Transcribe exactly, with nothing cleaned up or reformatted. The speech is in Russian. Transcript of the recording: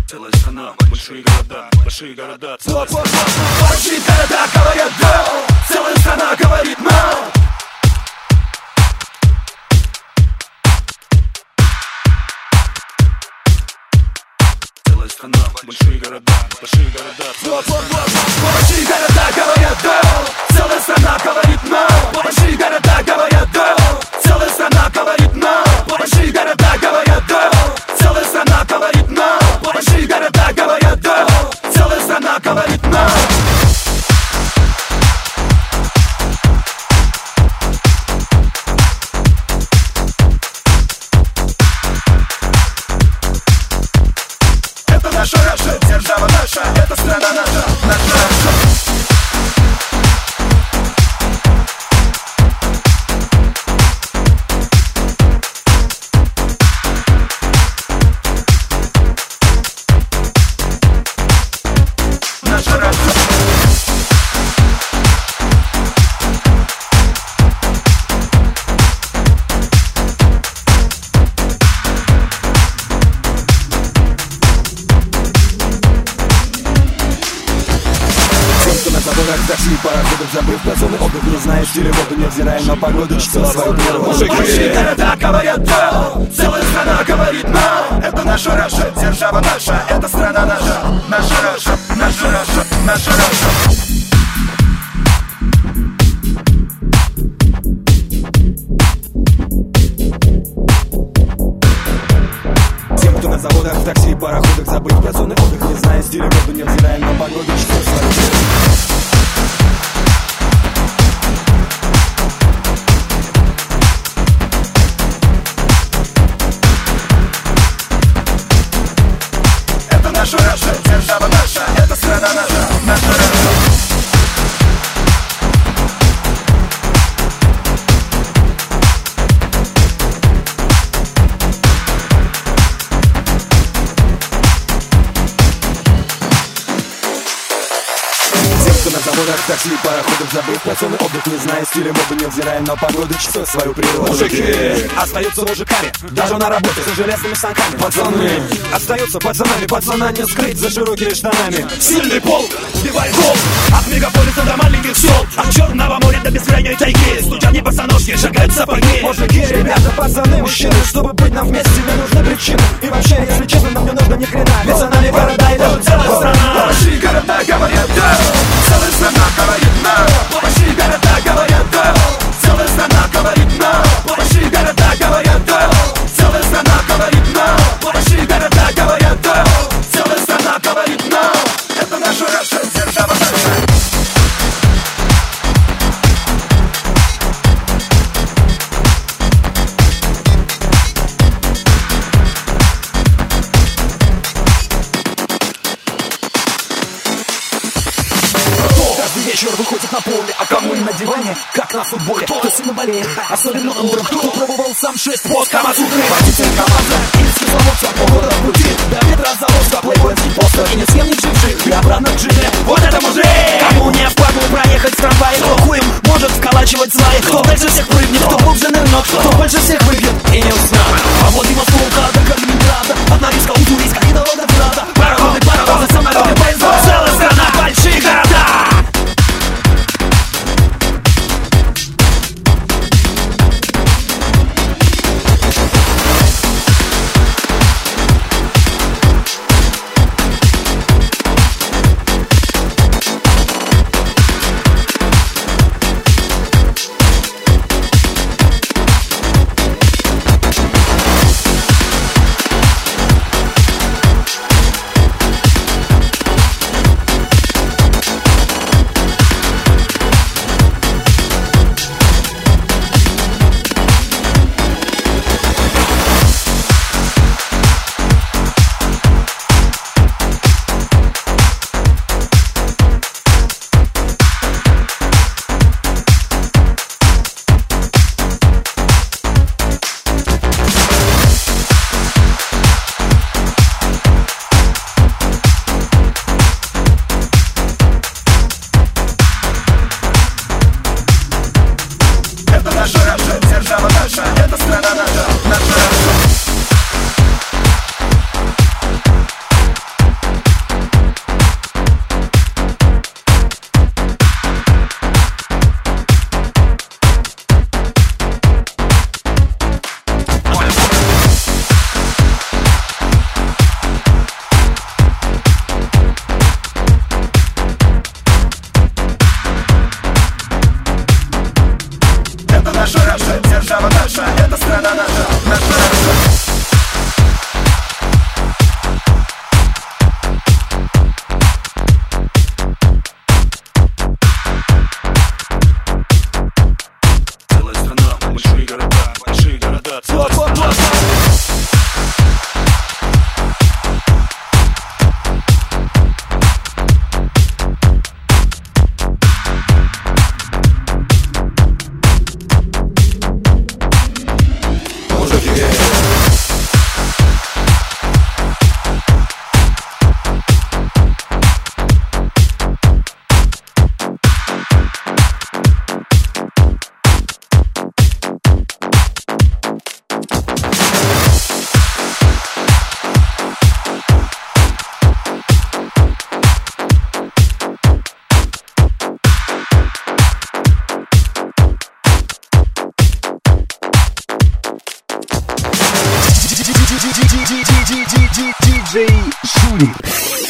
Целая страна, большие города, большие города, целая страна. Большие города говорят да, целая страна говорит на. Целая страна, большие города, большие города, целая страна. Большие города говорят да, целая страна говорит на. Большие города говорят да, целая страна говорит на. Большие города говорят да, целая страна говорит на. Большие города говорят да, целая страна говорит на. Это наша Раша, держава наша, это страна наша, наша Раша. Такси, пароходов, забыв про зоны отдых, не зная стиля воду, невзирая на погоду, чтя свою природу. Большие города говорят да, целая страна говорит на. Это наша Раша, держава наша, это страна наша, наша Раша, наша Раша, наша Раша. Тем, кто на заводах, в такси, пароходах, забыв про зоны отдых, не зная стиля воду, невзирая на погоду, чтя свою природу. Наша Раша, держава наша, это страна наша, наша Раша. На заводах, такси, пароходов, забыв про зоны отдых, не зная стиля моды, невзирая на погоду, чтя свою природу. Мужики остаются мужиками, даже на работе со железными станками. Пацаны остаются пацанами, пацана не скрыть за широкими штанами. Сильный пол сбивает гол, от мегаполиса до маленьких сел, от Черного моря до бескрайней тайги. Студяне босоножки шагают сапоги. Мужики, ребята, пацаны, мужчины, чтобы быть нам вместе, мне нужны причины. И вообще, если честно, нам не нужно ни хрена, ведь за нами города и даже целая страна. Большие города говорят да, целая страна говорит на. Большие города говорят да, целая страна говорит на. Большие города говорят да, целая страна говорит на. Большие города говорят да, целая страна говорит на. Это наша Раша, держава наша. Вечер выходит на поле, а кому на диване, как на футболе. Кто сильно болеет, особенно утром. Кто пробовал сам шесть пост Камасутры. Водитель команда или скисловодца, погода в пути. До ветра завозка, плейбойский постер. И ни с кем не живших, и обратно к джине. Вот это мужик! Кому не впадло проехать в трамвае, кто хуем может вколачивать сваи. Кто дальше всех прыгнет, кто глубже нырнет, кто больше всех выпьет и не уснет. А вот и Москва до Калининграда, от Норильска, Уссурийска и до Волгограда. Пароходы, паровозы, самолеты, поезда. Целая страна, большие города. Варшава наша, это страна наша, наша, наша. Целая страна, большие города, большие города, целая страна. диджей Шурик.